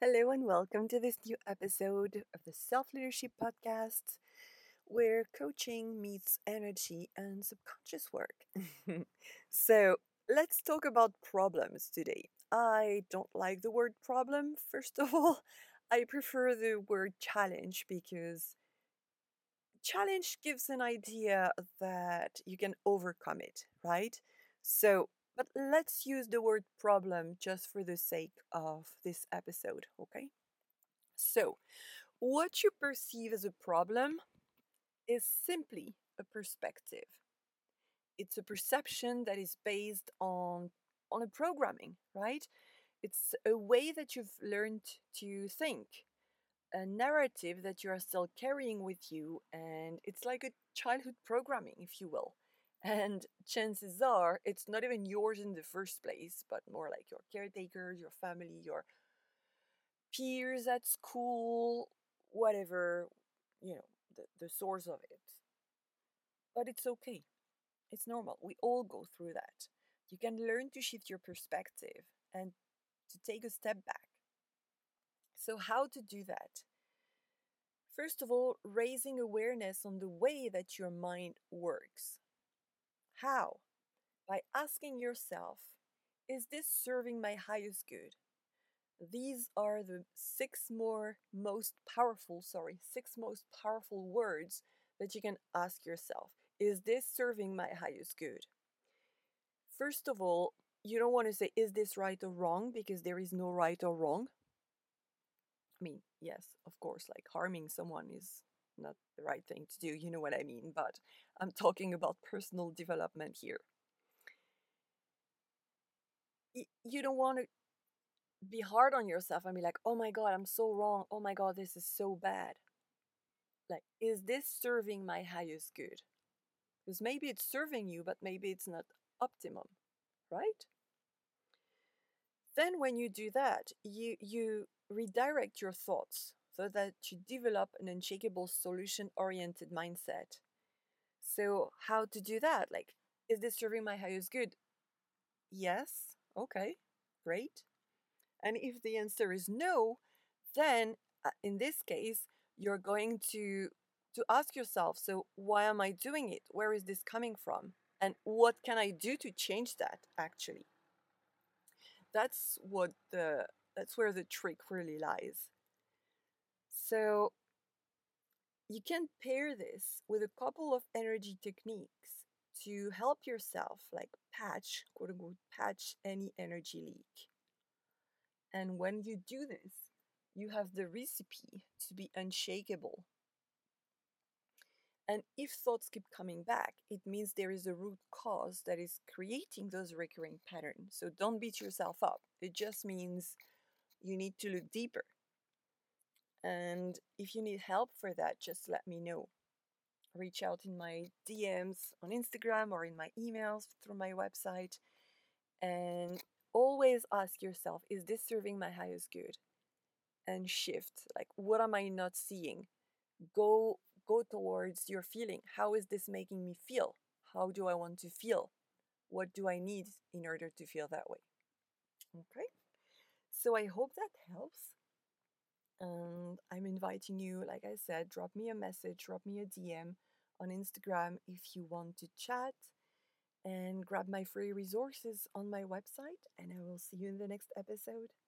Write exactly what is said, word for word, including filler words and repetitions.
Hello and welcome to this new episode of the Self Leadership Podcast, where coaching meets energy and subconscious work. so, let's talk about problems today. I don't like the word problem, first of all. I prefer the word challenge because challenge gives an idea that you can overcome it, right? So, but let's use the word problem just for the sake of this episode, okay? So, what you perceive as a problem is simply a perspective. It's a perception that is based on on a programming, right? It's a way that you've learned to think, a narrative that you are still carrying with you, and it's like a childhood programming, if you will. And chances are it's not even yours in the first place, but more like your caretakers, your family, your peers at school, whatever, you know, the, the source of it. But it's okay. It's normal. We all go through that. You can learn to shift your perspective and to take a step back. So, how to do that? First of all, raising awareness on the way that your mind works. How? By asking yourself, is this serving my highest good? These are the six more most powerful, sorry, six most powerful words that you can ask yourself. Is this serving my highest good? First of all, you don't want to say, is this right or wrong? Because there is no right or wrong. I mean, yes, of course, like harming someone is not the right thing to do. You know what I mean? But I'm talking about personal development here. You don't want to be hard on yourself and be like, oh my God, I'm so wrong. Oh my God, this is so bad. Like, is this serving my highest good? Because maybe it's serving you, but maybe it's not optimum, right? Then when you do that, you you redirect your thoughts so that you develop an unshakable solution-oriented mindset. So how to do that? Like, is this serving my highest good? Yes. Okay. Great. And if the answer is no, then uh, in this case, you're going to to ask yourself, so why am I doing it? Where is this coming from? And what can I do to change that actually? That's what the that's where the trick really lies. So you can pair this with a couple of energy techniques to help yourself like patch, quote unquote, patch any energy leak. And when you do this, you have the recipe to be unshakable. And if thoughts keep coming back, it means there is a root cause that is creating those recurring patterns. So don't beat yourself up. It just means you need to look deeper. And if you need help for that, just let me know. Reach out in my D Ms on Instagram or in my emails through my website. And always ask yourself, is this serving my highest good? And shift. Like, what am I not seeing? Go go towards your feeling. How is this making me feel? How do I want to feel? What do I need in order to feel that way? Okay. So I hope that helps. And I'm inviting you, like I said, drop me a message, drop me a D M on Instagram if you want to chat, and grab my free resources on my website. And I will see you in the next episode.